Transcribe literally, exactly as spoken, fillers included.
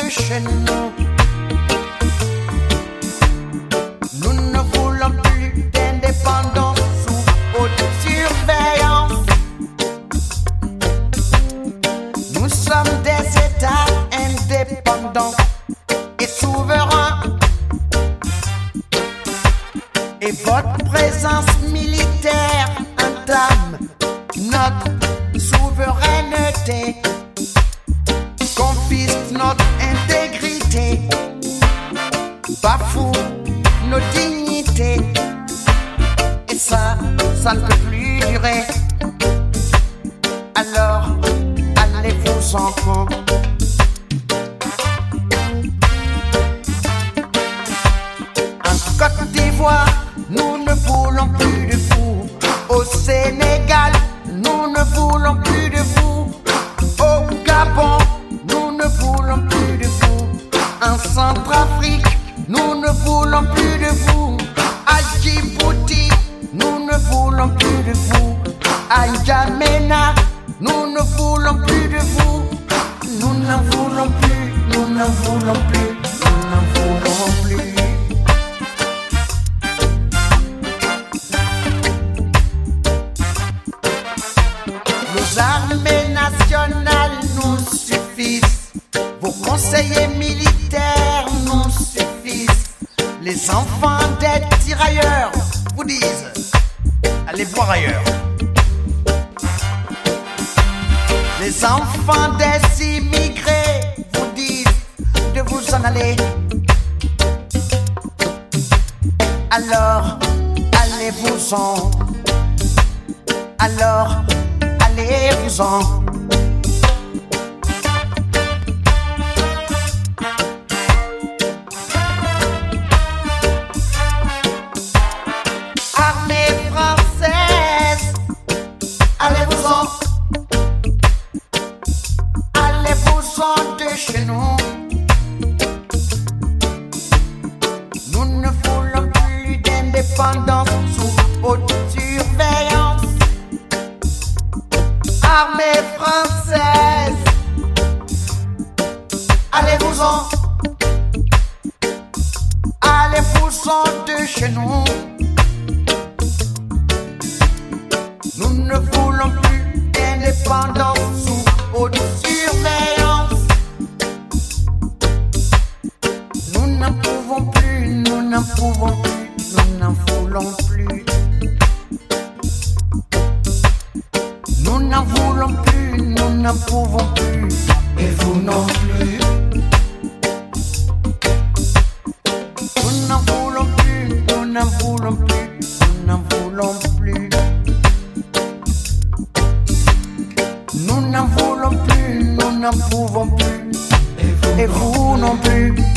de chez nous. Nous ne voulons plus d'indépendance sous haute surveillance. Nous sommes des États indépendants et souverains. Et votre présence militaire entame notre souveraineté, confisque notre intégrité, bafoue nos dignités. Et ça, ça ne peut plus durer. Alors, allez-vous-en. En Côte d'Ivoire, nous ne voulons plus de vous. Au Sénégal, nous ne voulons plus de vous. Au Gabon, nous ne voulons plus de vous. En Centrafrique, nous ne voulons plus de vous. À Djibouti, nous ne voulons plus de vous. À N'Djamena, nous ne voulons plus de vous. Nous n'en voulons plus, nous n'en voulons plus, nous n'en voulons plus. Nos armées nationales nous suffisent. Vos conseillers militaires nous suffisent. Les enfants des tirailleurs vous disent allez voir ailleurs. Les enfants des immigrés vous disent de vous en aller. Alors, allez-vous-en. Alors, allez-vous-en. Armée française, allez-vous-en. Allez-vous-en de chez nous. Nous ne voulons plus d'indépendance sous haute surveillance. Armée française, allez-vous-en. Allez-vous-en de chez nous. Nous ne voulons plus d'indépendance sous haute surveillance. Nous n'en pouvons plus, nous n'en pouvons plus, nous n'en voulons plus. Nous n'en voulons plus, nous n'en pouvons plus, et vous non plus. Nous n'en voulons plus, nous n'en voulons plus, nous n'en voulons plus. Nous n'en voulons plus, nous n'en pouvons plus, et vous non plus.